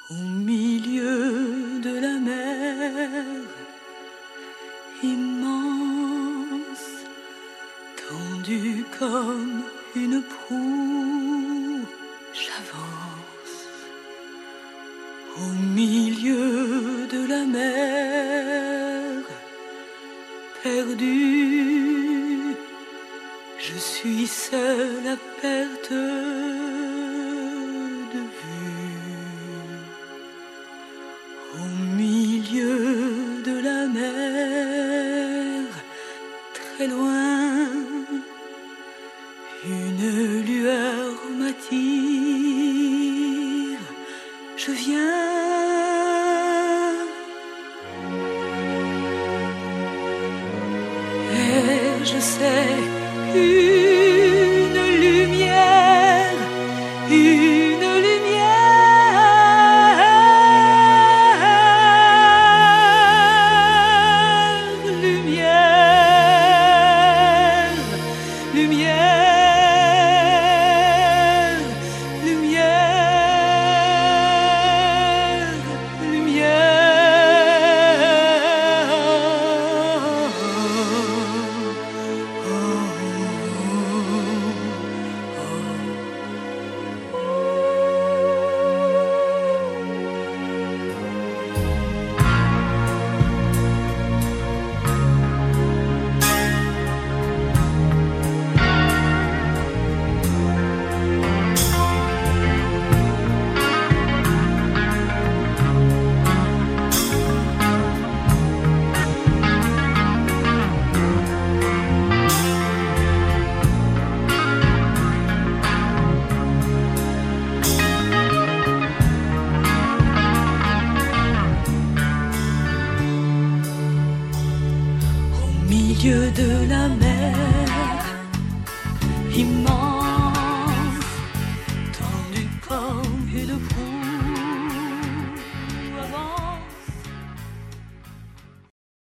Au milieu de la mer immense, tendue comme une proue, j'avance. Au milieu de la mer, perdue, je suis seule à perte de vue. Au milieu de la mer, très loin, une lueur m'attire. Je viens. Et je sais une lumière, une milieu de la mer immense.